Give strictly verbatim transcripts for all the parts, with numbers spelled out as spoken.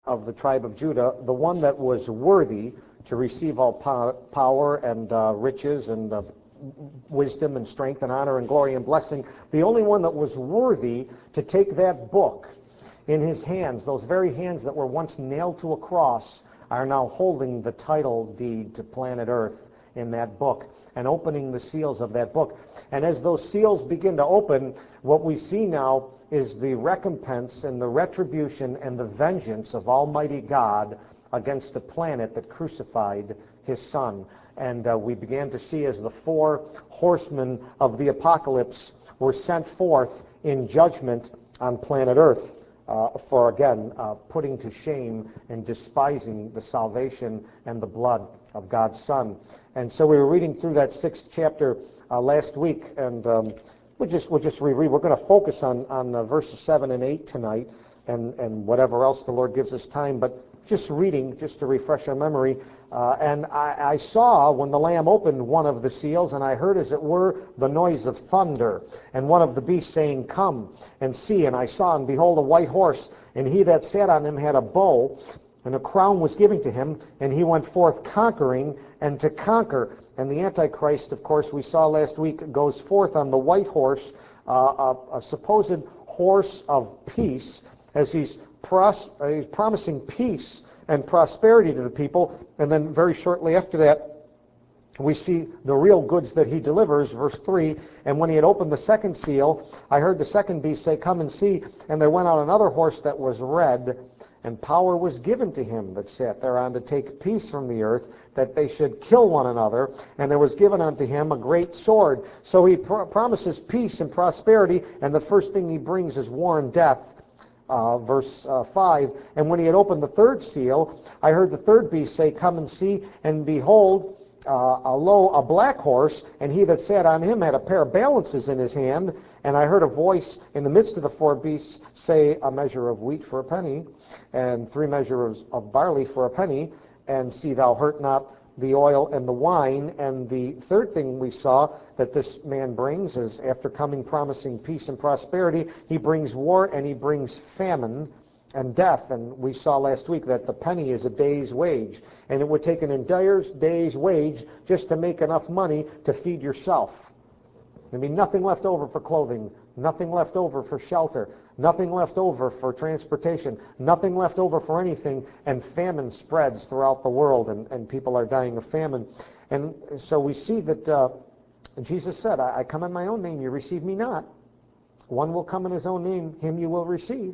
of the tribe of Judah, the one that was worthy to receive all po- power and uh, riches and uh, wisdom and strength and honor and glory and blessing, the only one that was worthy to take that book in his hands, those very hands that were once nailed to a cross, are now holding the title deed to planet Earth in that book and opening the seals of that book. And as those seals begin to open, what we see now is the recompense and the retribution and the vengeance of Almighty God against the planet that crucified his Son. And uh, we began to see as the four horsemen of the apocalypse were sent forth in judgment on planet Earth uh, for, again, uh, putting to shame and despising the salvation and the blood of God's Son. And so we were reading through that sixth chapter uh, last week, and um, we'll just we'll just reread. We're going to focus on on uh, verses seven and eight tonight, and and whatever else the Lord gives us time. But just reading, just to refresh our memory. Uh, and I, I saw when the Lamb opened one of the seals, and I heard, as it were, the noise of thunder, and one of the beasts saying, "Come and see." And I saw, and behold, a white horse, and he that sat on him had a bow, and a crown was given to him, and he went forth conquering and to conquer. And the Antichrist, of course, we saw last week, goes forth on the white horse, uh, a, a supposed horse of peace, as he's, pros- uh, he's promising peace and prosperity to the people. And then very shortly after that, we see the real goods that he delivers, verse three. "And when he had opened the second seal, I heard the second beast say, Come and see. And there went out another horse that was red, and power was given to him that sat thereon to take peace from the earth, that they should kill one another. And there was given unto him a great sword." So he pr- promises peace and prosperity, and the first thing he brings is war and death. Uh, verse uh, five, "And when he had opened the third seal, I heard the third beast say, Come and see. And behold, uh, a lo, a black horse, and he that sat on him had a pair of balances in his hand. And I heard a voice in the midst of the four beasts say, A measure of wheat for a penny, and three measures of barley for a penny, and see thou hurt not the oil and the wine." And the third thing we saw that this man brings is, after coming promising peace and prosperity, he brings war and he brings famine and death. And we saw last week that the penny is a day's wage, and it would take an entire day's wage just to make enough money to feed yourself. There'd be nothing left over for clothing, nothing left over for shelter, nothing left over for transportation, nothing left over for anything, and famine spreads throughout the world, and, and people are dying of famine. And so we see that uh, Jesus said, I, I come in my own name, you receive me not. One will come in his own name, him you will receive.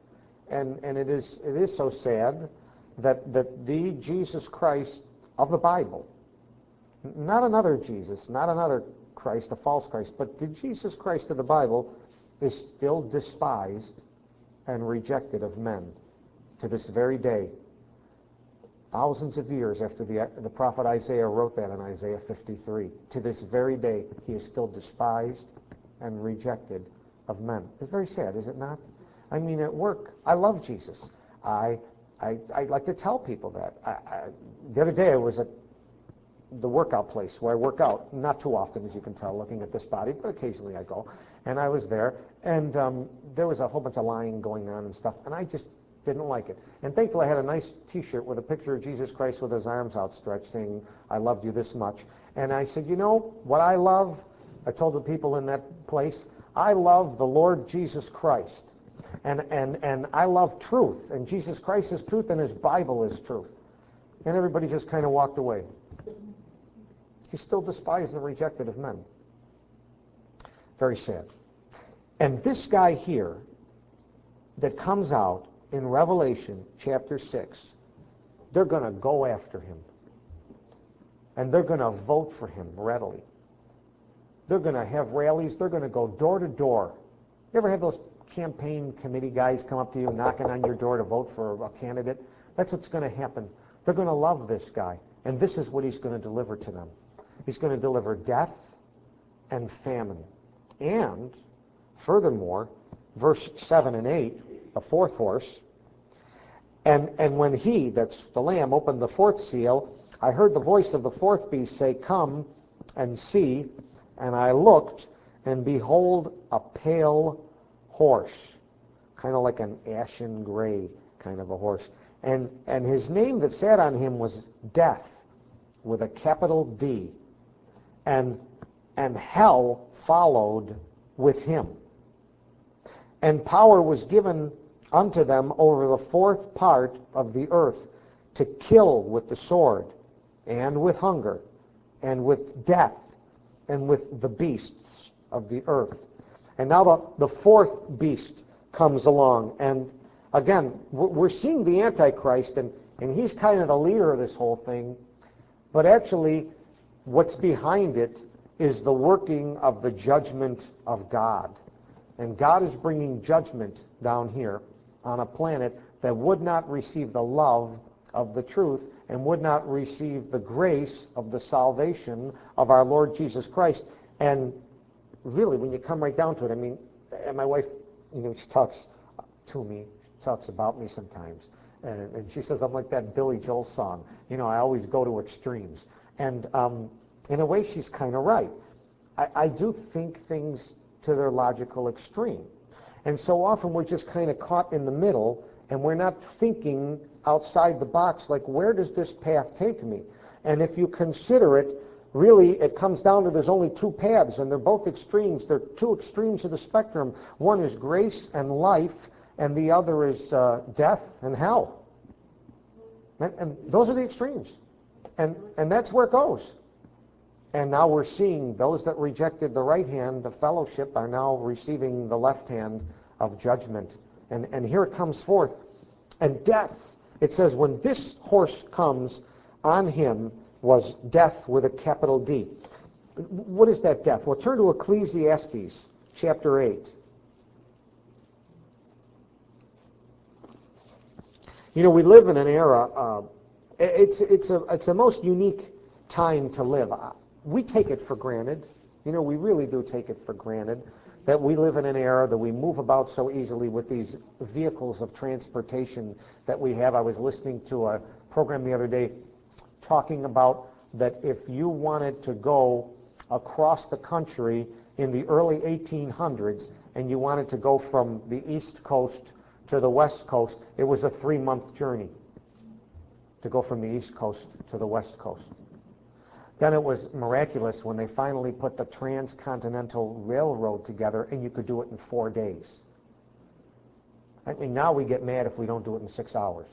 And and it is it is so sad that, that the Jesus Christ of the Bible, not another Jesus, not another Christ, a false Christ, but the Jesus Christ of the Bible is still despised and rejected of men to this very day. Thousands of years after the, the prophet Isaiah wrote that in Isaiah fifty-three, to this very day, he is still despised and rejected of men. It's very sad, is it not? I mean, at work, I love Jesus. I I, I like to tell people that. I, I, the other day, I was at the workout place where I work out, not too often, as you can tell, looking at this body, but occasionally I go. And I was there, and um, there was a whole bunch of lying going on and stuff, and I just didn't like it. And thankfully, I had a nice T-shirt with a picture of Jesus Christ with his arms outstretched, saying, I loved you this much. And I said, you know what I love? I told the people in that place, I love the Lord Jesus Christ. And, and, and I love truth, and Jesus Christ is truth, and his Bible is truth. And everybody just kind of walked away. He's still despised and rejected of men. Very sad. And this guy here that comes out in Revelation chapter six, they're going to go after him. And they're going to vote for him readily. They're going to have rallies. They're going to go door to door. You ever have those campaign committee guys come up to you knocking on your door to vote for a candidate? That's what's going to happen. They're going to love this guy. And this is what he's going to deliver to them. He's going to deliver death and famine. And, furthermore, verse seven and eight, the fourth horse, and, and when he, that's the Lamb, opened the fourth seal, I heard the voice of the fourth beast say, Come and see. And I looked, and behold, a pale horse, kind of like an ashen gray kind of a horse. And, and his name that sat on him was Death, with a capital D. And, and hell followed with him. And power was given unto them over the fourth part of the earth to kill with the sword, and with hunger, and with death, and with the beasts of the earth. And now the, the fourth beast comes along. And again, we're seeing the Antichrist, and, and he's kind of the leader of this whole thing. But actually, what's behind it is the working of the judgment of God. And God is bringing judgment down here on a planet that would not receive the love of the truth and would not receive the grace of the salvation of our Lord Jesus Christ. And really, when you come right down to it, I mean, and my wife, you know, she talks to me, she talks about me sometimes, and, and she says I'm like that Billy Joel song. You know, I always go to extremes. And um, in a way, she's kind of right. I, I do think things to their logical extreme. And so often we're just kind of caught in the middle, and we're not thinking outside the box, like, where does this path take me? And if you consider it, really, it comes down to there's only two paths, and they're both extremes. They're two extremes of the spectrum. One is grace and life, and the other is uh, death and hell. And, and those are the extremes. And, and that's where it goes. And now we're seeing those that rejected the right hand of fellowship are now receiving the left hand of judgment. And, and here it comes forth. And death, it says, when this horse comes, on him was death with a capital D. What is that death? Well, turn to Ecclesiastes chapter eight. You know, we live in an era, uh, it's, it's, a, it's a most unique time to live. We take it for granted. You know, we really do take it for granted that we live in an era that we move about so easily with these vehicles of transportation that we have. I was listening to a program the other day talking about that if you wanted to go across the country in the early eighteen hundreds and you wanted to go from the East Coast to the West Coast, it was a three-month journey to go from the East Coast to the West Coast. Then it was miraculous when they finally put the Transcontinental Railroad together and you could do it in four days. I mean, now we get mad if we don't do it in six hours.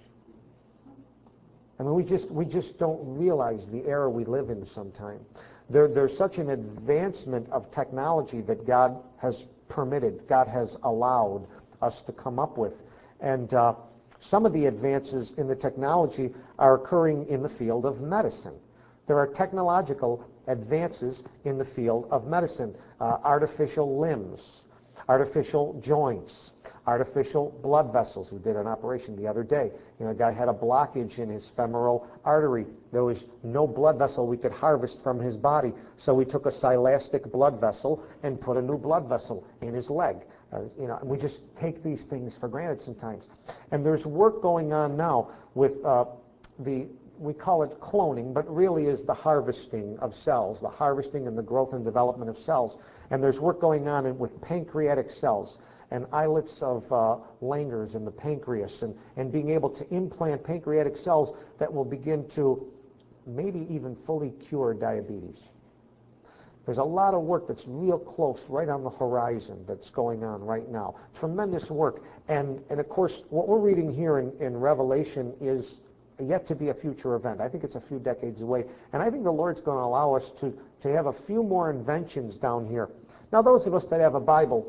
I mean, we just we just don't realize the era we live in sometimes. There, there's such an advancement of technology that God has permitted, God has allowed us to come up with. And uh, some of the advances in the technology are occurring in the field of medicine. There are technological advances in the field of medicine. Uh, artificial limbs, artificial joints, artificial blood vessels. We did an operation the other day. You know, a guy had a blockage in his femoral artery. There was no blood vessel we could harvest from his body. So we took a silastic blood vessel and put a new blood vessel in his leg. Uh, you know, and we just take these things for granted sometimes. And there's work going on now with uh, the we call it cloning, but really is the harvesting of cells, the harvesting and the growth and development of cells. And there's work going on in, with pancreatic cells and islets of uh, Langer's in the pancreas, and, and being able to implant pancreatic cells that will begin to maybe even fully cure diabetes. There's a lot of work that's real close, right on the horizon, that's going on right now. Tremendous work. And, and of course, what we're reading here in, in Revelation is yet to be a future event. I think it's a few decades away. And I think the Lord's going to allow us to, to have a few more inventions down here. Now, those of us that have a Bible,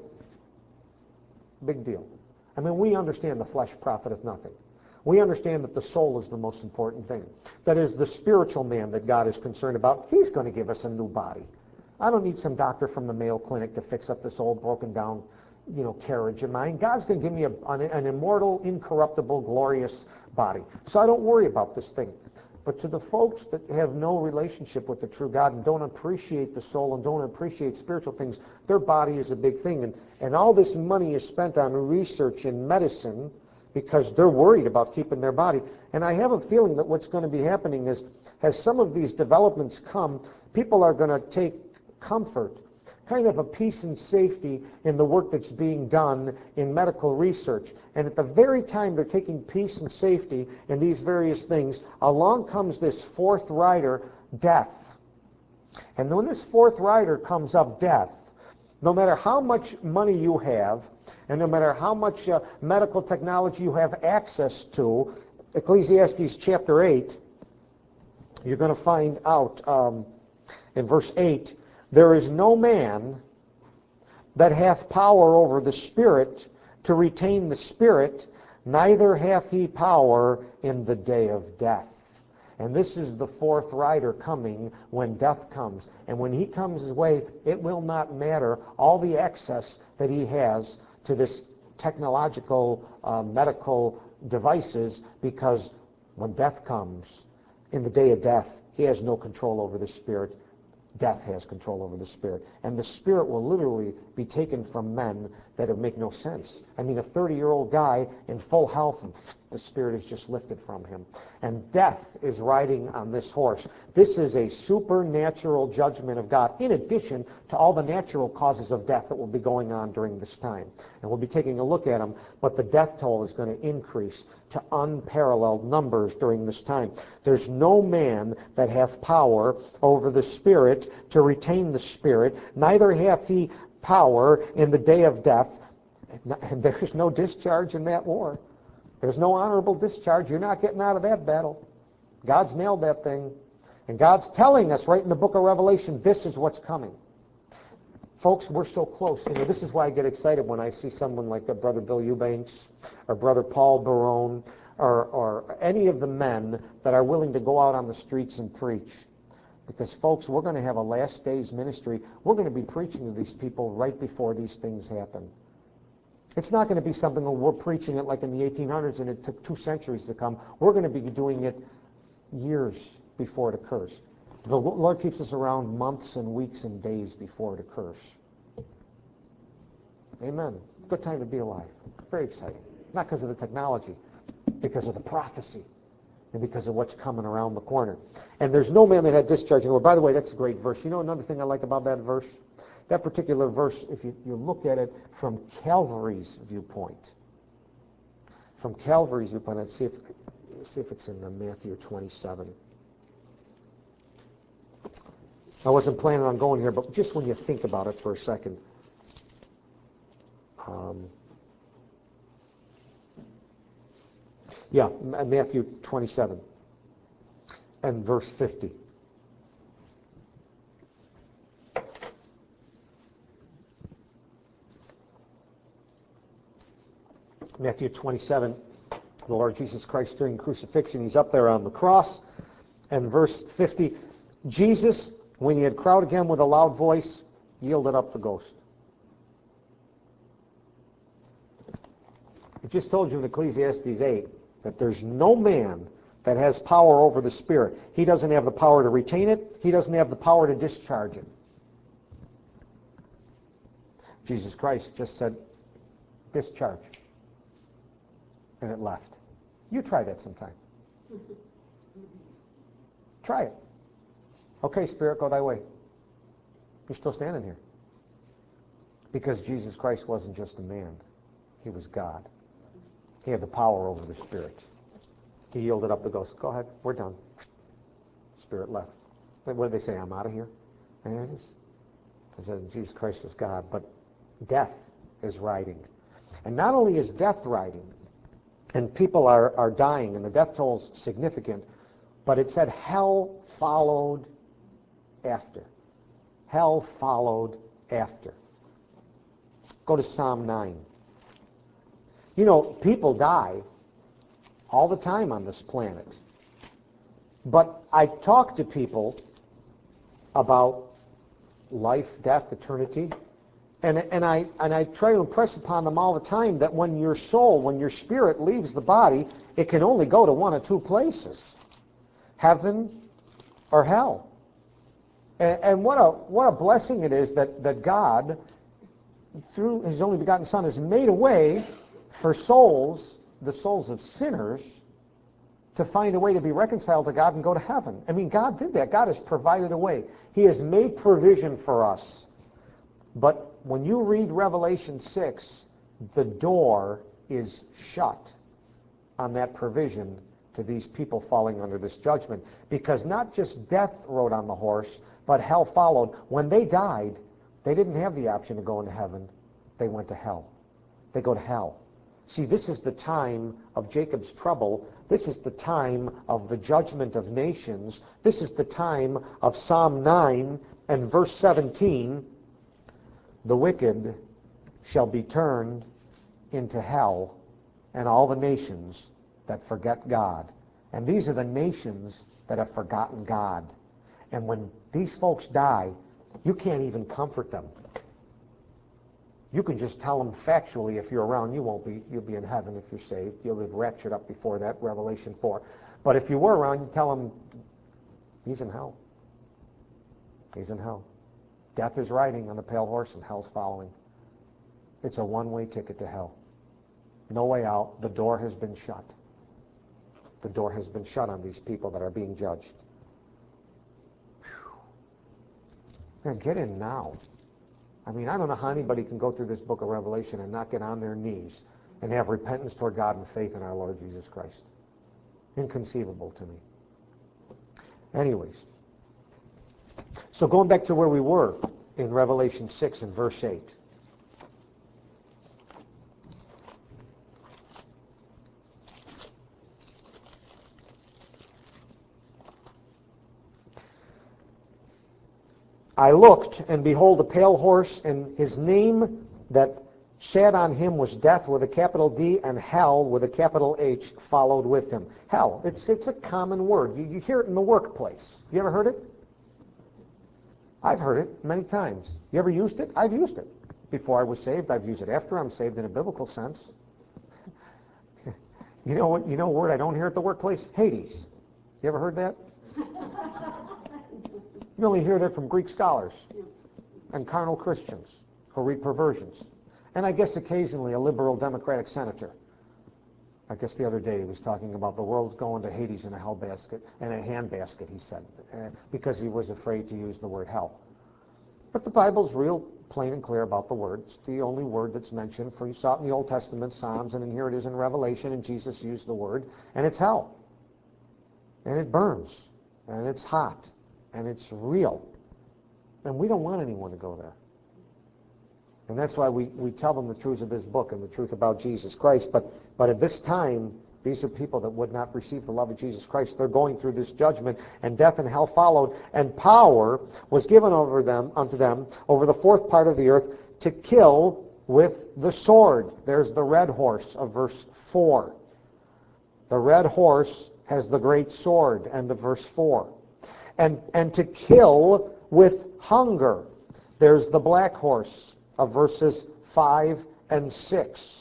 big deal. I mean, we understand the flesh profiteth nothing. We understand that the soul is the most important thing. That is, the spiritual man that God is concerned about, he's going to give us a new body. I don't need some doctor from the Mayo Clinic to fix up this old broken down, you know, carriage of mine. God's going to give me a, an, an immortal, incorruptible, glorious body. So I don't worry about this thing. But to the folks that have no relationship with the true God and don't appreciate the soul and don't appreciate spiritual things, their body is a big thing. And, and all this money is spent on research in medicine because they're worried about keeping their body. And I have a feeling that what's going to be happening is, as some of these developments come, people are going to take comfort kind of a peace and safety in the work that's being done in medical research. And at the very time they're taking peace and safety in these various things, along comes this fourth rider, death. And when this fourth rider comes up, death, no matter how much money you have, and no matter how much uh, medical technology you have access to, Ecclesiastes chapter eight, you're going to find out um, in verse eight, there is no man that hath power over the Spirit to retain the Spirit, neither hath he power in the day of death. And this is the fourth rider coming when death comes. And when he comes his way, it will not matter all the access that he has to this technological, uh, medical devices, because when death comes, in the day of death, he has no control over the Spirit. Death has control over the Spirit. And the Spirit will literally be taken from men that would make no sense. I mean, a thirty-year-old guy in full health, and the Spirit is just lifted from him. And death is riding on this horse. This is a supernatural judgment of God, in addition to all the natural causes of death that will be going on during this time. And we'll be taking a look at them, but the death toll is going to increase to unparalleled numbers during this time. There's no man that hath power over the Spirit to retain the Spirit, neither hath he power in the day of death. And there's no discharge in that war. There's no honorable discharge. You're not getting out of that battle. God's nailed that thing. And God's telling us right in the book of Revelation, this is what's coming. Folks, we're so close. You know, this is why I get excited when I see someone like Brother Bill Eubanks or Brother Paul Barone or, or any of the men that are willing to go out on the streets and preach. Because, folks, we're going to have a last days ministry. We're going to be preaching to these people right before these things happen. It's not going to be something where we're preaching it like in the eighteen hundreds and it took two centuries to come. We're going to be doing it years before it occurs. The Lord keeps us around months and weeks and days before it occurs. Amen. Good time to be alive. Very exciting. Not because of the technology, because of the prophecy, and because of what's coming around the corner. And there's no man that had discharge in the Lord. By the way, that's a great verse. You know another thing I like about that verse? That particular verse, if you, you look at it from Calvary's viewpoint, from Calvary's viewpoint, let's see if, let's see if it's in Matthew twenty-seven. I wasn't planning on going here, but just when you think about it for a second. Um, yeah, Matthew twenty-seven and verse fifty. Matthew twenty-seven, the Lord Jesus Christ during crucifixion, he's up there on the cross. And verse fifty, Jesus, when he had cried again with a loud voice, yielded up the ghost. It just told you in Ecclesiastes eight that there's no man that has power over the Spirit. He doesn't have the power to retain it. He doesn't have the power to discharge it. Jesus Christ just said, discharge. And it left. You try that sometime. Try it. Okay, Spirit, go thy way. You're still standing here. Because Jesus Christ wasn't just a man. He was God. He had the power over the Spirit. He yielded up the ghost. Go ahead, we're done. Spirit left. What did they say? I'm out of here? And there it is. I said, Jesus Christ is God, but death is riding. And not only is death riding, and people are, are dying, and the death toll is significant, but it said hell followed after. Hell followed after. Go to Psalm nine. You know, people die all the time on this planet. But I talk to people about life, death, eternity, and, and, I, and I try to impress upon them all the time that when your soul, when your spirit leaves the body, it can only go to one of two places, heaven or hell. And, and what a what a blessing it is that, that God, through His only begotten Son, has made a way for souls, the souls of sinners, to find a way to be reconciled to God and go to heaven. I mean, God did that. God has provided a way. He has made provision for us. But when you read Revelation six, the door is shut on that provision to these people falling under this judgment. Because not just death rode on the horse, but hell followed. When they died, they didn't have the option of going to heaven. They went to hell. They go to hell. See, this is the time of Jacob's trouble. This is the time of the judgment of nations. This is the time of Psalm nine and verse seventeen. The wicked shall be turned into hell, and all the nations that forget God. And these are the nations that have forgotten God. And when these folks die, you can't even comfort them. You can just tell them factually, if you're around, you won't be. You'll be in heaven if you're saved. You'll be raptured up before that, Revelation four. But if you were around, you tell them, he's in hell. He's in hell. Death is riding on the pale horse and hell's following. It's a one-way ticket to hell. No way out. The door has been shut. The door has been shut on these people that are being judged. Now get in now. I mean, I don't know how anybody can go through this book of Revelation and not get on their knees and have repentance toward God and faith in our Lord Jesus Christ. Inconceivable to me. Anyways, so going back to where we were in Revelation six and verse eight. I looked, and behold, a pale horse, and his name that sat on him was Death with a capital D, and Hell with a capital H followed with him. Hell, it's it's a common word. You, you hear it in the workplace. You ever heard it? I've heard it many times. You ever used it? I've used it. Before I was saved, I've used it. After I'm saved in a biblical sense. You know what? You know a word I don't hear at the workplace? Hades. You ever heard that? You only hear that from Greek scholars and carnal Christians who read perversions. And I guess occasionally a liberal Democratic senator. I guess the other day he was talking about the world's going to Hades in a hell basket, in a handbasket, he said, uh, because he was afraid to use the word hell. But the Bible's real plain and clear about the word. It's the only word that's mentioned. For you saw it in the Old Testament, Psalms, and then here it is in Revelation, and Jesus used the word. And it's hell. And it burns. And it's hot. And it's real. And we don't want anyone to go there. And that's why we, we tell them the truths of this book and the truth about Jesus Christ. But, but at this time, these are people that would not receive the love of Jesus Christ. They're going through this judgment, and death and hell followed. And power was given over them unto them over the fourth part of the earth to kill with the sword. There's the red horse of verse four. The red horse has the great sword, end of verse four. And, and to kill with hunger. There's the black horse of verses five and six.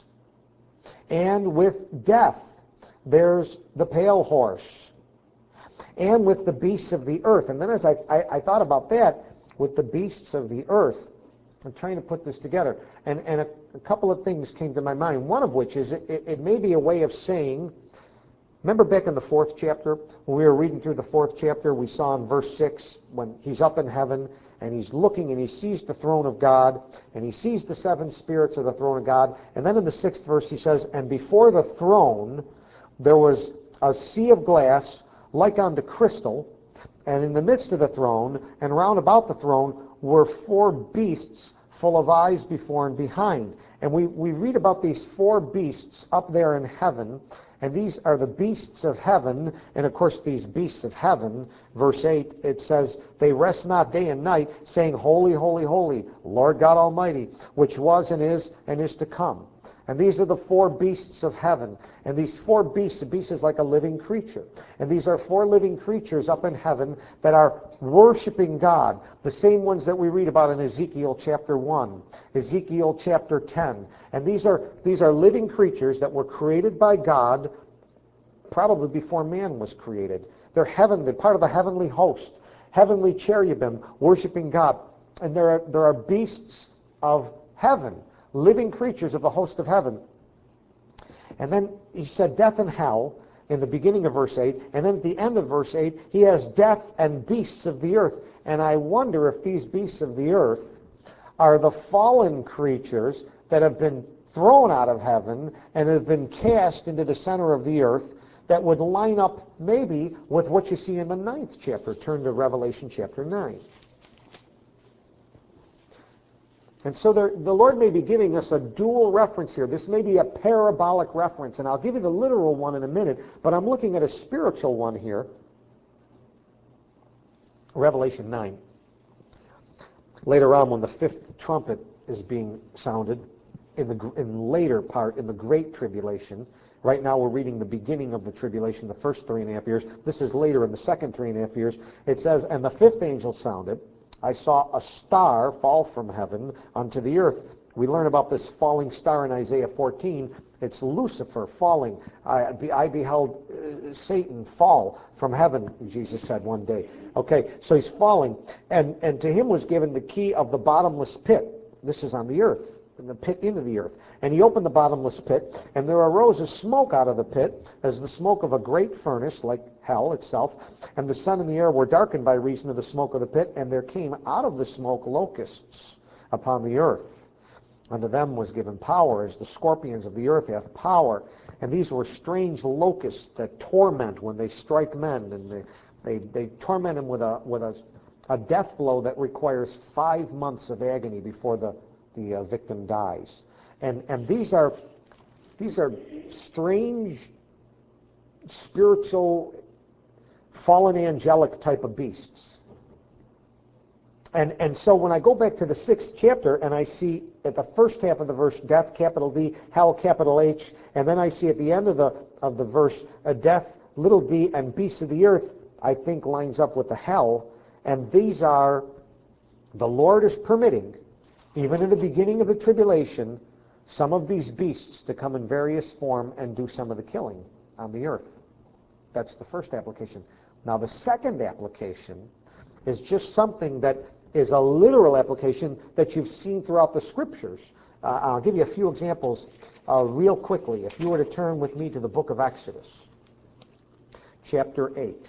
And with death, there's the pale horse. And with the beasts of the earth. And then as I, I, I thought about that, with the beasts of the earth, I'm trying to put this together. And, and a, a couple of things came to my mind. One of which is it, it, it may be a way of saying, remember back in the fourth chapter, when we were reading through the fourth chapter, we saw in verse six, when he's up in heaven, and he's looking, and he sees the throne of God, and he sees the seven spirits of the throne of God. And then in the sixth verse he says, and before the throne there was a sea of glass like unto crystal, and in the midst of the throne, and round about the throne, were four beasts full of eyes before and behind. And we, we read about these four beasts up there in heaven, and these are the beasts of heaven. And of course these beasts of heaven, verse eight, it says, they rest not day and night, saying, Holy, holy, holy, Lord God Almighty, which was and is and is to come. And these are the four beasts of heaven. And these four beasts, a beast is like a living creature. And these are four living creatures up in heaven that are worshiping God. The same ones that we read about in Ezekiel chapter one, Ezekiel chapter ten. And these are, these are living creatures that were created by God probably before man was created. They're heavenly, part of the heavenly host, heavenly cherubim worshiping God. And there are, there are beasts of heaven, living creatures of the host of heaven. And then he said death and hell in the beginning of verse eight, and then at the end of verse eight he has death and beasts of the earth. And I wonder if these beasts of the earth are the fallen creatures that have been thrown out of heaven and have been cast into the center of the earth, that would line up maybe with what you see in the ninth chapter. Turn to Revelation chapter nine. And so there, the Lord may be giving us a dual reference here. This may be a parabolic reference, and I'll give you the literal one in a minute, but I'm looking at a spiritual one here. Revelation nine. Later on, when the fifth trumpet is being sounded, in the in later part, in the Great Tribulation. Right now we're reading the beginning of the tribulation, the first three and a half years. This is later in the second three and a half years. It says, and the fifth angel sounded. I saw a star fall from heaven unto the earth. We learn about this falling star in Isaiah fourteen. It's Lucifer falling. I, I beheld uh, Satan fall from heaven, Jesus said one day. Okay, so he's falling. And, and to him was given the key of the bottomless pit. This is on the earth, in the pit into the earth. And he opened the bottomless pit, and there arose a smoke out of the pit, as the smoke of a great furnace, like hell itself. And the sun and the air were darkened by reason of the smoke of the pit, and there came out of the smoke locusts upon the earth. Unto them was given power, as the scorpions of the earth hath power. And these were strange locusts that torment when they strike men, and they, they, they torment them with a with a, a death blow that requires five months of agony before the, the uh, victim dies. And and these are these are strange, spiritual, fallen angelic type of beasts. And and so when I go back to the sixth chapter and I see at the first half of the verse death, capital D, hell, capital H, and then I see at the end of the of the verse a death, little d, and beasts of the earth, I think lines up with the hell. And these are, the Lord is permitting, even in the beginning of the tribulation, some of these beasts to come in various form and do some of the killing on the earth. That's the first application. Now the second application is just something that is a literal application that you've seen throughout the Scriptures. Uh, I'll give you a few examples uh, real quickly. If you were to turn with me to the book of Exodus, chapter eight.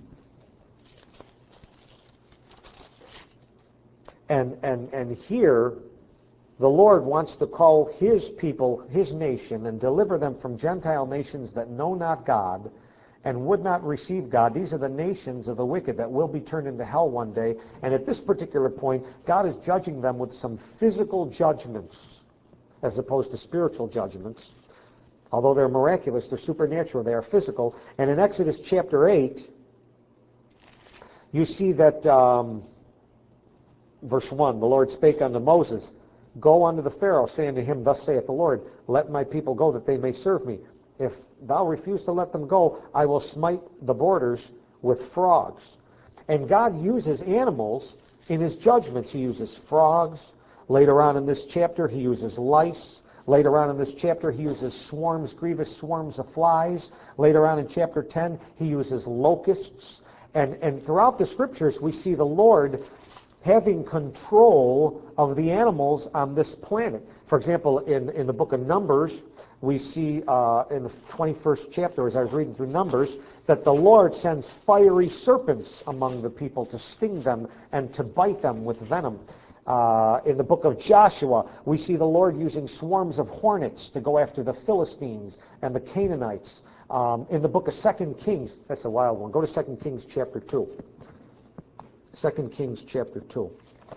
And, and, and here, the Lord wants to call His people, His nation, and deliver them from Gentile nations that know not God and would not receive God. These are the nations of the wicked that will be turned into hell one day. And at this particular point, God is judging them with some physical judgments as opposed to spiritual judgments. Although they're miraculous, they're supernatural, they are physical. And in Exodus chapter eight, you see that, um, verse one, the Lord spake unto Moses, Go unto the Pharaoh, say unto him, Thus saith the Lord, Let my people go, that they may serve me. If thou refuse to let them go, I will smite the borders with frogs. And God uses animals in His judgments. He uses frogs. Later on in this chapter, He uses lice. Later on in this chapter, He uses swarms, grievous swarms of flies. Later on in chapter ten, He uses locusts. And, and throughout the Scriptures, we see the Lord having control of the animals on this planet. For example, in, in the book of Numbers, we see uh, in the twenty-first chapter, as I was reading through Numbers, that the Lord sends fiery serpents among the people to sting them and to bite them with venom. Uh, in the book of Joshua, we see the Lord using swarms of hornets to go after the Philistines and the Canaanites. Um, in the book of Second Kings, that's a wild one. Go to Second Kings chapter two. Second Kings chapter two.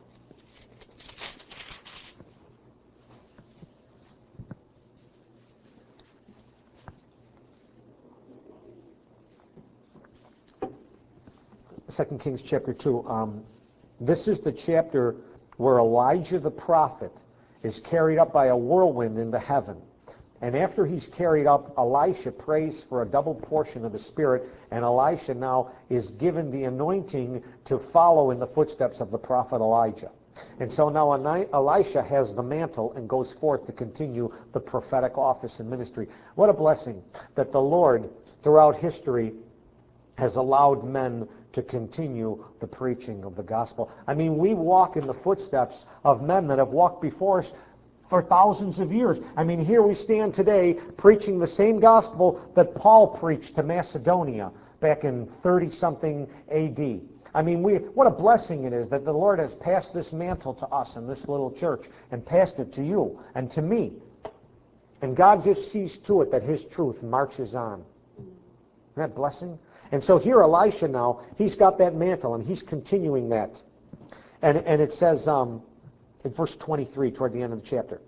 Second Kings chapter two. Um, this is the chapter where Elijah the prophet is carried up by a whirlwind into heaven. And after he's carried up, Elisha prays for a double portion of the Spirit, and Elisha now is given the anointing to follow in the footsteps of the prophet Elijah. And so now Elisha has the mantle and goes forth to continue the prophetic office and ministry. What a blessing that the Lord, throughout history, has allowed men to continue the preaching of the gospel. I mean, we walk in the footsteps of men that have walked before us for thousands of years. I mean, here we stand today preaching the same gospel that Paul preached to Macedonia back in thirty-something A D. I mean, we, what a blessing it is that the Lord has passed this mantle to us in this little church and passed it to you and to me. And God just sees to it that his truth marches on. Isn't that blessing? And so here Elisha now, he's got that mantle and he's continuing that. And, and it says um, in verse twenty-three, toward the end of the chapter.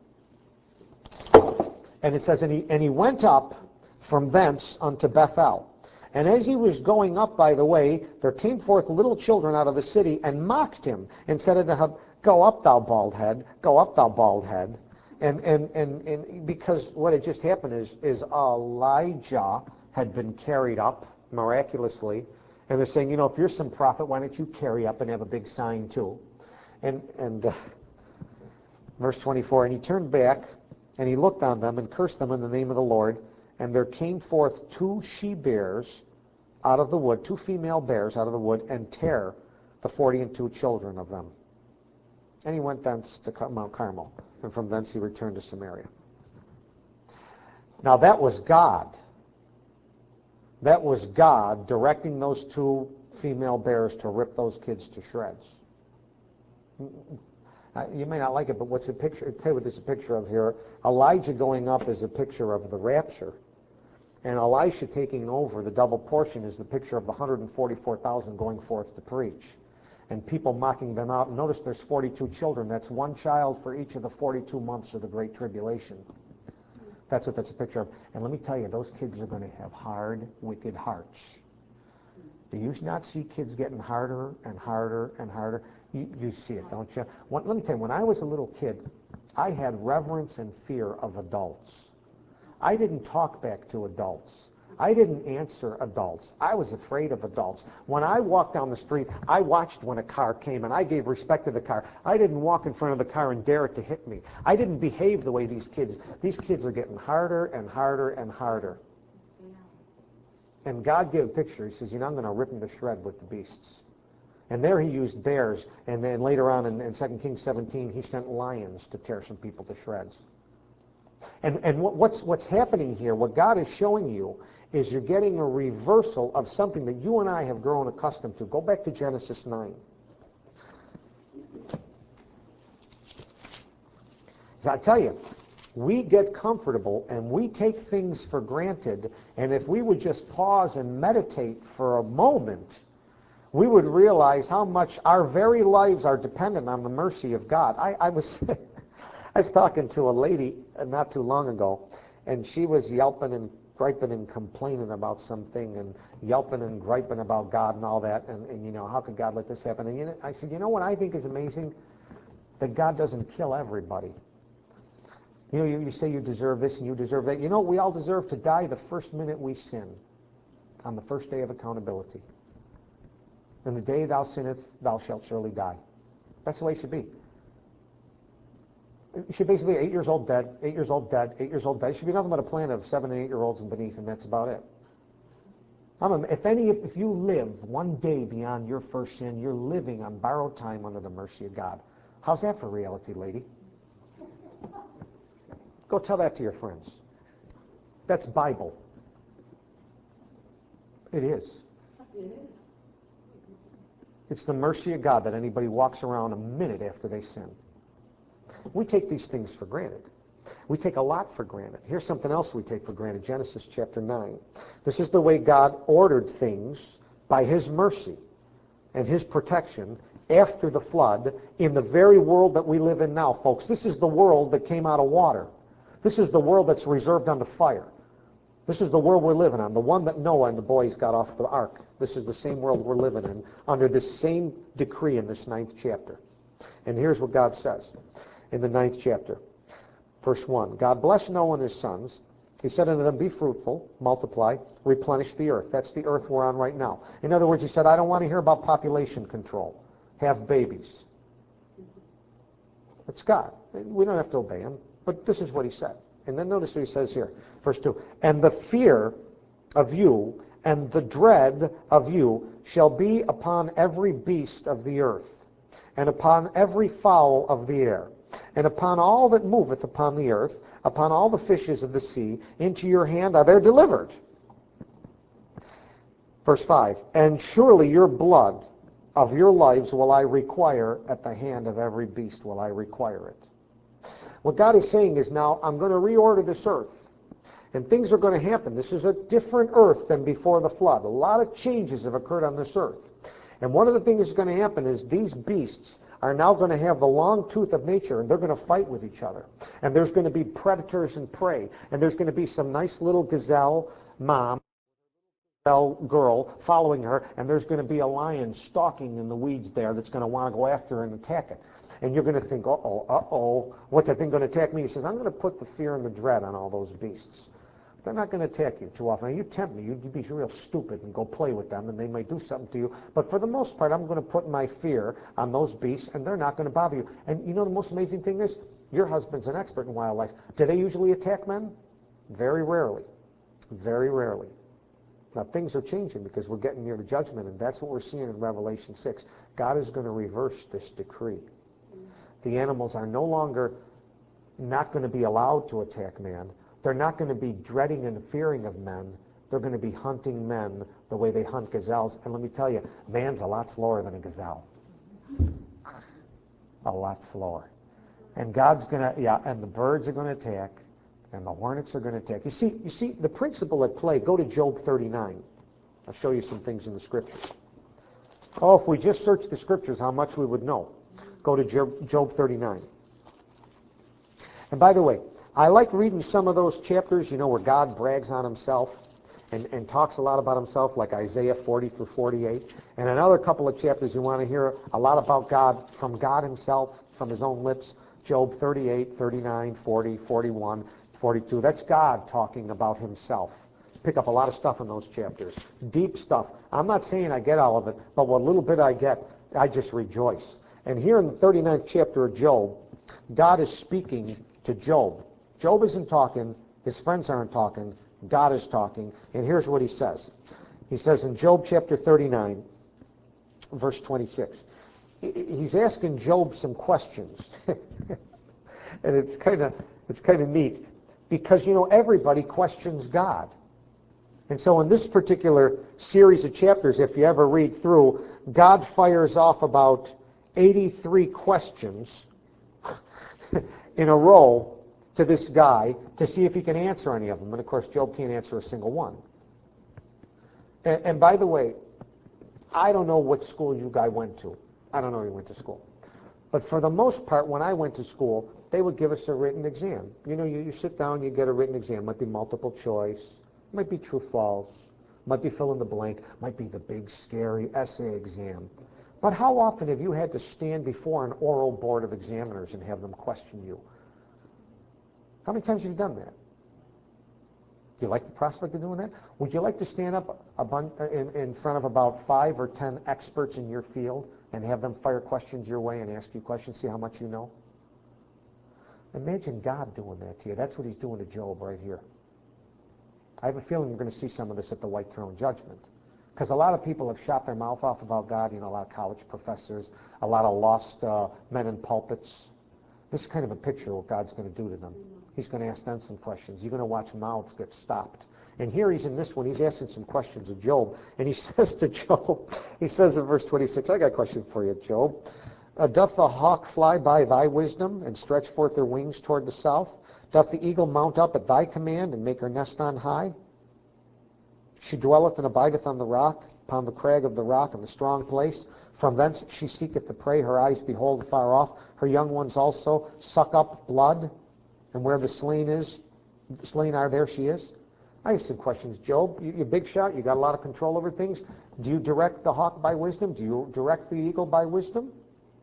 And it says, and he, and he went up from thence unto Bethel. And as he was going up by the way, there came forth little children out of the city and mocked him and said unto him, go up, thou bald head, go up, thou bald head. And, and, and, and because what had just happened is, is Elijah had been carried up miraculously. And they're saying, you know, if you're some prophet, why don't you carry up and have a big sign too? And, and uh, verse twenty-four, and he turned back and he looked on them and cursed them in the name of the Lord. And there came forth two she-bears out of the wood, two female bears out of the wood, and tear the forty and two children of them. And he went thence to Mount Carmel, and from thence he returned to Samaria. Now that was God. That was God directing those two female bears to rip those kids to shreds. You may not like it, but what's a picture? I'll tell you what this is a picture of here. Elijah going up is a picture of the rapture. And Elisha taking over, the double portion, is the picture of the one hundred forty-four thousand going forth to preach. And people mocking them out. Notice there's forty-two children. That's one child for each of the forty-two months of the Great Tribulation. That's what that's a picture of. And let me tell you, those kids are going to have hard, wicked hearts. Do you not see kids getting harder and harder and harder? You, you see it, don't you? When, let me tell you, when I was a little kid, I had reverence and fear of adults. I didn't talk back to adults. I didn't answer adults. I was afraid of adults. When I walked down the street, I watched when a car came, and I gave respect to the car. I didn't walk in front of the car and dare it to hit me. I didn't behave the way these kids. These kids are getting harder and harder and harder. And God gave a picture. He says, you know, I'm going to rip them to shred with the beasts. And there he used bears. And then later on in, in Second Kings seventeen, he sent lions to tear some people to shreds. And, and what, what's, what's happening here, what God is showing you, is you're getting a reversal of something that you and I have grown accustomed to. Go back to Genesis nine. I tell you, we get comfortable and we take things for granted, and if we would just pause and meditate for a moment, we would realize how much our very lives are dependent on the mercy of God. I, I was I was talking to a lady not too long ago, and she was yelping and griping and complaining about something, and yelping and griping about God and all that, and, and you know, how could God let this happen? And you know, I said, you know what I think is amazing? That God doesn't kill everybody. You know, you, you say you deserve this and you deserve that. You know, we all deserve to die the first minute we sin, on the first day of accountability. And the day thou sinnest, thou shalt surely die. That's the way it should be. It should basically be eight years old dead, eight years old dead, eight years old dead. It should be nothing but a plan of seven and eight year olds and beneath, and that's about it. I'm a, if any, if, if you live one day beyond your first sin, you're living on borrowed time under the mercy of God. How's that for reality, lady? Go tell that to your friends. That's Bible. It is. It is. It's the mercy of God that anybody walks around a minute after they sin. We take these things for granted. We take a lot for granted. Here's something else we take for granted. Genesis chapter nine. This is the way God ordered things by his mercy and his protection after the flood in the very world that we live in now, folks. This is the world that came out of water. This is the world that's reserved unto fire. This is the world we're living on, the one that Noah and the boys got off the ark. This is the same world we're living in under this same decree in this ninth chapter. And here's what God says in the ninth chapter. Verse one, God blessed Noah and his sons. He said unto them, be fruitful, multiply, replenish the earth. That's the earth we're on right now. In other words, he said, I don't want to hear about population control. Have babies. It's God. We don't have to obey him. But this is what he said. And then notice what he says here. Verse two, and the fear of you and the dread of you shall be upon every beast of the earth, and upon every fowl of the air, and upon all that moveth upon the earth, upon all the fishes of the sea. Into your hand are they delivered. Verse five, and surely your blood of your lives will I require at the hand of every beast will I require it. What God is saying is now, I'm going to reorder this earth. And things are going to happen. This is a different earth than before the flood. A lot of changes have occurred on this earth. And one of the things that's going to happen is these beasts are now going to have the long tooth of nature, and they're going to fight with each other. And there's going to be predators and prey. And there's going to be some nice little gazelle mom, gazelle girl following her, and there's going to be a lion stalking in the weeds there that's going to want to go after her and attack it. And you're going to think, uh-oh, uh-oh, what's that thing going to attack me? He says, I'm going to put the fear and the dread on all those beasts. They're not going to attack you too often. Now, you tempt me. You'd be real stupid and go play with them, and they might do something to you. But for the most part, I'm going to put my fear on those beasts, and they're not going to bother you. And you know the most amazing thing is, your husband's an expert in wildlife. Do they usually attack men? Very rarely. Very rarely. Now, things are changing because we're getting near the judgment, and that's what we're seeing in Revelation six. God is going to reverse this decree. The animals are no longer not going to be allowed to attack man. They're not going to be dreading and fearing of men. They're going to be hunting men the way they hunt gazelles. And let me tell you, man's a lot slower than a gazelle. A lot slower. And God's going to, yeah, and the birds are going to attack, and the hornets are going to attack. You see, you see the principle at play. Go to Job thirty-nine. I'll show you some things in the Scriptures. Oh, if we just search the Scriptures, how much we would know. Go to Job, Job thirty-nine. And by the way, I like reading some of those chapters, you know, where God brags on himself and, and talks a lot about himself, like Isaiah forty through forty-eight. And another couple of chapters you want to hear a lot about God, from God himself, from his own lips. Job thirty-eight, thirty-nine, forty, forty-one, forty-two. That's God talking about himself. Pick up a lot of stuff in those chapters. Deep stuff. I'm not saying I get all of it, but what little bit I get, I just rejoice. And here in the thirty-ninth chapter of Job, God is speaking to Job. Job isn't talking, his friends aren't talking, God is talking, and here's what he says. He says in Job chapter thirty-nine, verse twenty-six, he's asking Job some questions. And it's kind of it's kind of neat, because, you know, everybody questions God. And so in this particular series of chapters, if you ever read through, God fires off about eighty-three questions in a row to this guy to see if he can answer any of them. And of course, Job can't answer a single one. And, and by the way, I don't know what school you guy went to. I don't know where you went to school. But for the most part, when I went to school, they would give us a written exam. You know, you, you sit down, you get a written exam. It might be multiple choice, might be true, false, might be fill in the blank, might be the big, scary essay exam. But how often have you had to stand before an oral board of examiners and have them question you? How many times have you done that? Do you like the prospect of doing that? Would you like to stand up a bun- in, in front of about five or ten experts in your field and have them fire questions your way and ask you questions, see how much you know? Imagine God doing that to you. That's what he's doing to Job right here. I have a feeling we're going to see some of this at the White Throne Judgment. Because a lot of people have shot their mouth off about God, you know, a lot of college professors, a lot of lost uh, men in pulpits. This is kind of a picture of what God's going to do to them. He's going to ask them some questions. You're going to watch mouths get stopped. And here he's in this one, he's asking some questions of Job. And he says to Job, he says in verse twenty-six, I got a question for you, Job. Uh, doth the hawk fly by thy wisdom and stretch forth her wings toward the south? Doth the eagle mount up at thy command and make her nest on high? She dwelleth and abideth on the rock, upon the crag of the rock in the strong place. From thence she seeketh the prey, her eyes behold afar off. Her young ones also suck up blood, and where the slain is, the slain are, there she is. I have some questions, Job. You, you're a big shot. You got a lot of control over things. Do you direct the hawk by wisdom? Do you direct the eagle by wisdom?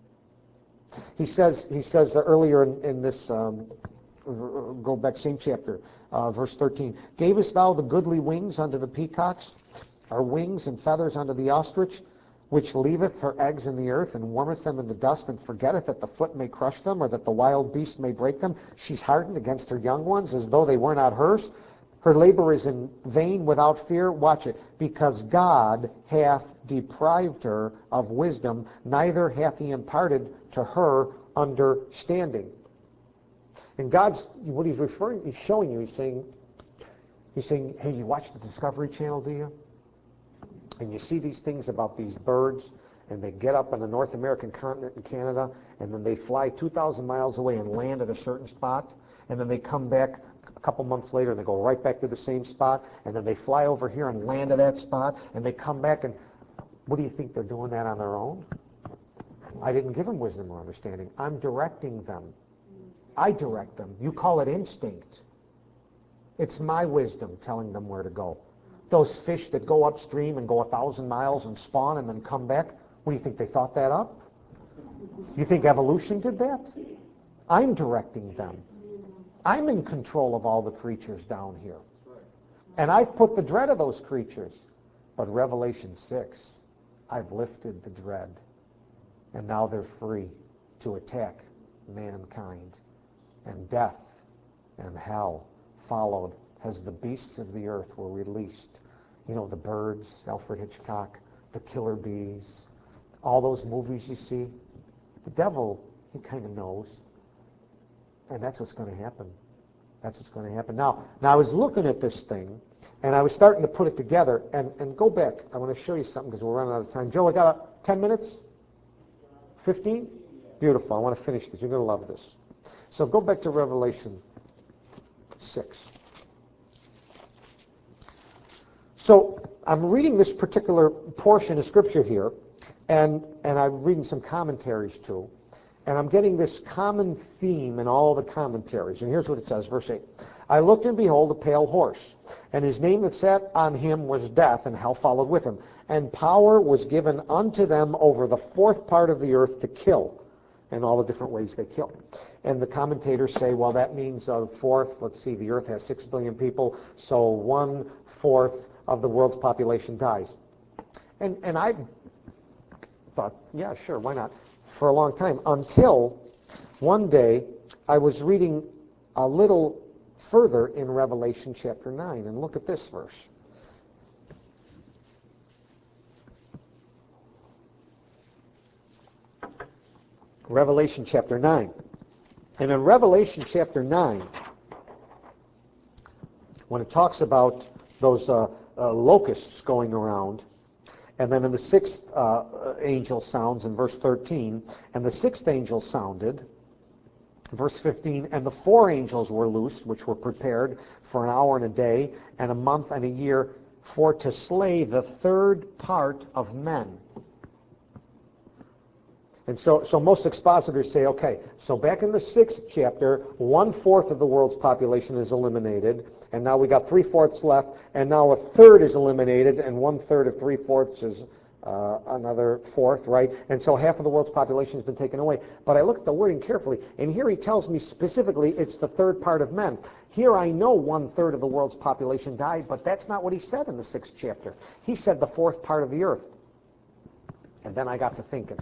He says, he says earlier in, in this, um, go back, same chapter, uh, verse thirteen. Gavest thou the goodly wings unto the peacocks, or wings and feathers unto the ostrich, which leaveth her eggs in the earth, and warmeth them in the dust, and forgetteth that the foot may crush them, or that the wild beast may break them? She's hardened against her young ones, as though they were not hers. Her labor is in vain without fear. Watch it. Because God hath deprived her of wisdom, neither hath he imparted to her understanding. And God's, what he's referring, he's showing you, he's saying, he's saying, hey, you watch the Discovery Channel, do you? And you see these things about these birds, and they get up on the North American continent in Canada, and then they fly two thousand miles away and land at a certain spot, and then they come back a couple months later and they go right back to the same spot, and then they fly over here and land at that spot, and they come back, and what do you think, they're doing that on their own? I didn't give them wisdom or understanding. I'm directing them. I direct them. You call it instinct. It's my wisdom telling them where to go. Those fish that go upstream and go a thousand miles and spawn and then come back, what do you think, they thought that up? You think evolution did that? I'm directing them. I'm in control of all the creatures down here. And I've put the dread of those creatures. But Revelation six, I've lifted the dread. And now they're free to attack mankind. And death and hell followed as the beasts of the earth were released. You know, the birds, Alfred Hitchcock, the killer bees, all those movies you see. The devil, he kind of knows. And that's what's going to happen. That's what's going to happen. Now, now I was looking at this thing, and I was starting to put it together. And, and go back. I want to show you something because we're running out of time. Joe, I got uh, ten minutes? fifteen? Beautiful. I want to finish this. You're going to love this. So go back to Revelation six. So I'm reading this particular portion of Scripture here, and, and I'm reading some commentaries too, and I'm getting this common theme in all the commentaries. And here's what it says, verse eight. I looked, and behold, a pale horse, and his name that sat on him was Death, and hell followed with him. And power was given unto them over the fourth part of the earth to kill, and all the different ways they kill. And the commentators say, well, that means a fourth. Let's see, the earth has six billion people, so one-fourth of the world's population dies. And, and I thought, yeah, sure, why not? For a long time, until one day I was reading a little further in Revelation chapter nine, and look at this verse. Revelation chapter nine. And in Revelation chapter nine, when it talks about those uh, uh, locusts going around, and then in the sixth uh, angel sounds in verse thirteen, and the sixth angel sounded, verse fifteen, and the four angels were loosed, which were prepared for an hour and a day, and a month and a year, for to slay the third part of men. And so, so most expositors say, okay, so back in the sixth chapter, one-fourth of the world's population is eliminated, and now we got three-fourths left, and now a third is eliminated, and one-third of three-fourths is uh, another fourth, right? And so half of the world's population has been taken away. But I looked at the wording carefully, and here he tells me specifically it's the third part of men. Here I know one-third of the world's population died, but that's not what he said in the sixth chapter. He said the fourth part of the earth. And then I got to thinking.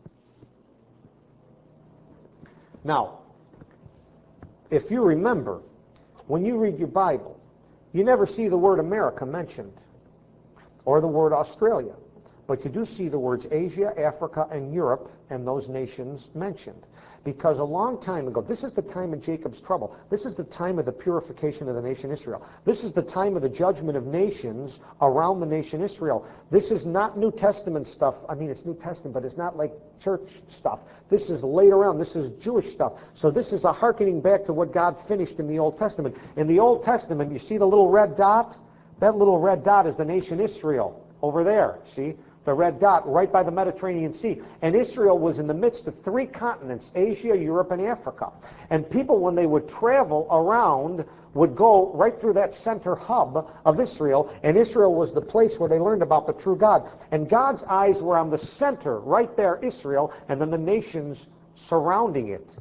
Now, if you remember, when you read your Bible, you never see the word America mentioned, or the word Australia, but you do see the words Asia, Africa, and Europe, and those nations mentioned. Because a long time ago, this is the time of Jacob's trouble. This is the time of the purification of the nation Israel. This is the time of the judgment of nations around the nation Israel. This is not New Testament stuff. I mean, it's New Testament, but it's not like church stuff. This is later on. This is Jewish stuff. So this is a hearkening back to what God finished in the Old Testament. In the Old Testament, you see the little red dot? That little red dot is the nation Israel over there, see? The red dot right by the Mediterranean Sea. And Israel was in the midst of three continents, Asia, Europe, and Africa. And people, when they would travel around, would go right through that center hub of Israel, and Israel was the place where they learned about the true God. And God's eyes were on the center, right there, Israel, and then the nations surrounding it.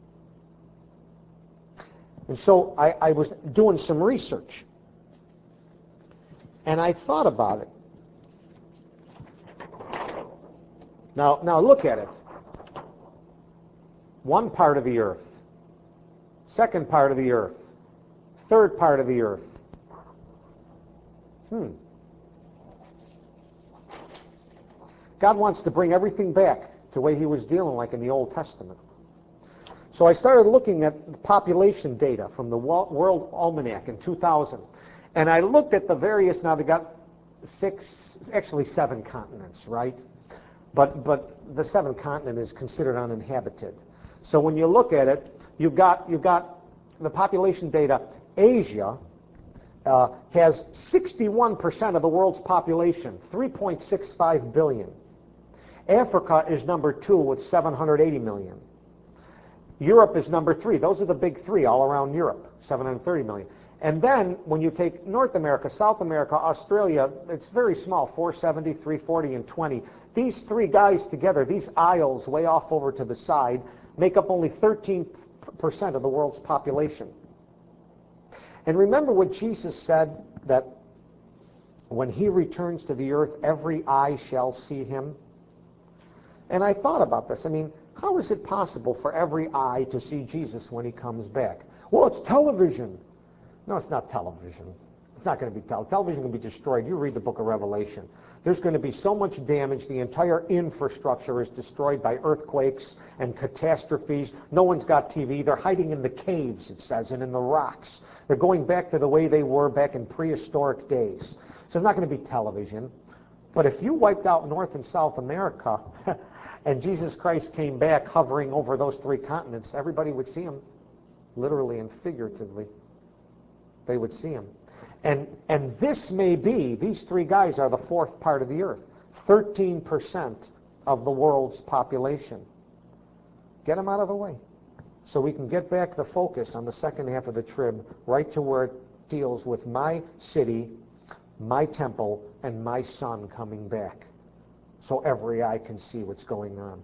And so I, I was doing some research, and I thought about it. Now, now look at it. One part of the earth, second part of the earth, third part of the earth. Hmm. God wants to bring everything back to the way he was dealing like in the Old Testament. So I started looking at population data from the World Almanac in two thousand. And I looked at the various, now they got six, actually seven continents, right? but but the seventh continent is considered uninhabited. So when you look at it, you've got you've got the population data. Asia uh, has sixty-one percent of the world's population, three point six five billion. Africa is number two with seven hundred eighty million. Europe is number three. Those are the big three all around Europe, seven hundred thirty million. And then when you take North America, South America, Australia, it's very small, four seventy, three forty, and twenty. These three guys together, these isles way off over to the side, make up only thirteen percent of the world's population. And remember what Jesus said, that when he returns to the earth, every eye shall see him? And I thought about this. I mean, how is it possible for every eye to see Jesus when he comes back? Well, it's television. No, it's not television. It's not going to be television. Television can be destroyed. You read the book of Revelation. There's going to be so much damage. The entire infrastructure is destroyed by earthquakes and catastrophes. No one's got T V. They're hiding in the caves, it says, and in the rocks. They're going back to the way they were back in prehistoric days. So it's not going to be television. But if you wiped out North and South America and Jesus Christ came back hovering over those three continents, everybody would see him, literally and figuratively. They would see him. And and this may be, these three guys are the fourth part of the earth, thirteen percent of the world's population. Get them out of the way so we can get back the focus on the second half of the trib, right to where it deals with my city, my temple, and my son coming back, so every eye can see what's going on.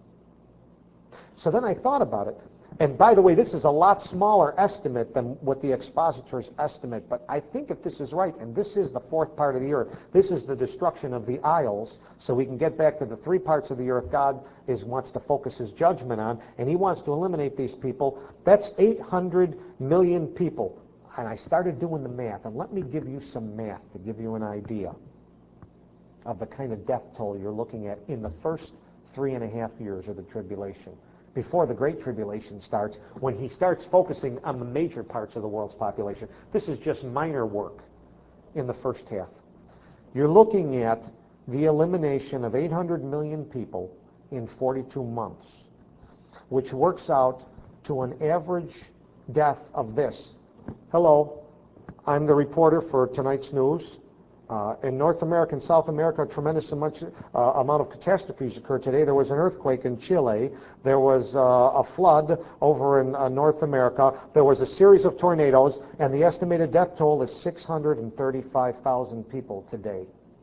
So then I thought about it. And by the way, this is a lot smaller estimate than what the expositors estimate, but I think if this is right, and this is the fourth part of the earth, this is the destruction of the isles, so we can get back to the three parts of the earth God is wants to focus his judgment on, and he wants to eliminate these people. That's eight hundred million people. And I started doing the math, and let me give you some math to give you an idea of the kind of death toll you're looking at in the first three and a half years of the tribulation, before the Great Tribulation starts, when he starts focusing on the major parts of the world's population. This is just minor work in the first half. You're looking at the elimination of eight hundred million people in forty-two months, which works out to an average death of this. Hello, I'm the reporter for tonight's news. Uh, in North America and South America, a tremendous amount, uh, amount of catastrophes occurred today. There was an earthquake in Chile. There was uh, a flood over in uh, North America. There was a series of tornadoes, and the estimated death toll is six hundred thirty-five thousand people today.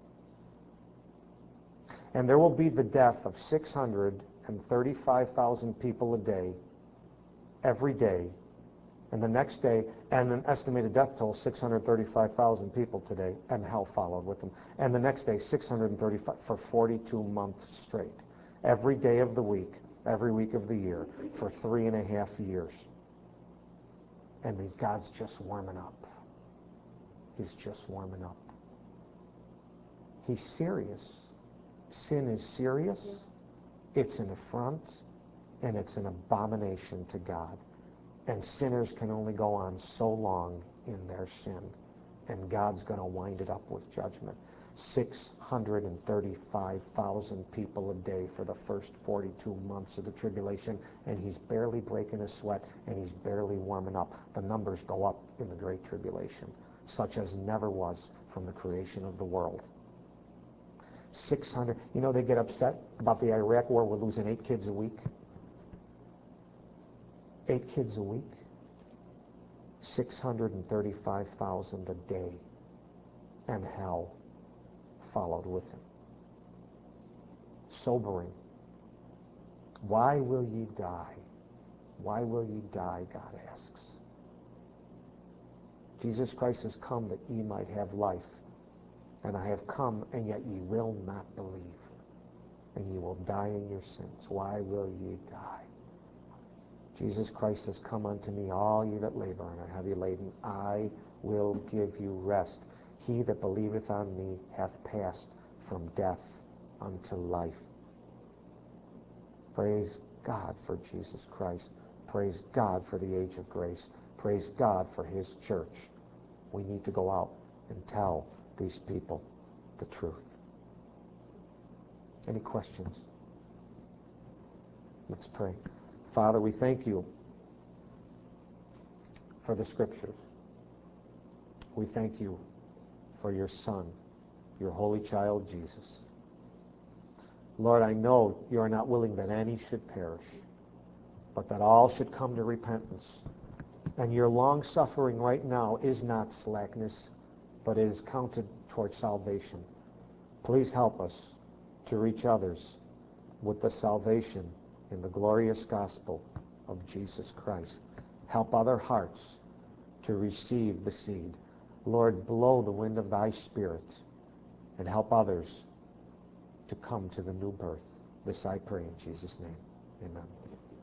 And there will be the death of six hundred thirty-five thousand people a day, every day, and the next day, and an estimated death toll, six hundred thirty-five thousand people today, and hell followed with them. And the next day, six hundred thirty-five for forty-two months straight. Every day of the week, every week of the year, for three and a half years. And God's just warming up. He's just warming up. He's serious. Sin is serious. It's an affront, and it's an abomination to God. And sinners can only go on so long in their sin. And God's going to wind it up with judgment. six hundred thirty-five thousand people a day for the first forty-two months of the tribulation. And he's barely breaking a sweat, and he's barely warming up. The numbers go up in the Great Tribulation, such as never was from the creation of the world. six hundred, you know, they get upset about the Iraq war. We're losing eight kids a week. Eight kids a week, six hundred thirty-five thousand a day, and hell followed with him. Sobering. Why will ye die? Why will ye die, God asks. Jesus Christ has come that ye might have life, and I have come, and yet ye will not believe, and ye will die in your sins. Why will ye die? Jesus Christ has come unto me, all ye that labor and are heavy laden. I will give you rest. He that believeth on me hath passed from death unto life. Praise God for Jesus Christ. Praise God for the age of grace. Praise God for his church. We need to go out and tell these people the truth. Any questions? Let's pray. Father, we thank you for the Scriptures. We thank you for your Son, your holy child, Jesus. Lord, I know you are not willing that any should perish, but that all should come to repentance. And your long-suffering right now is not slackness, but it is counted towards salvation. Please help us to reach others with the salvation in the glorious gospel of Jesus Christ. Help other hearts to receive the seed. Lord, blow the wind of thy Spirit and help others to come to the new birth. This I pray in Jesus' name. Amen.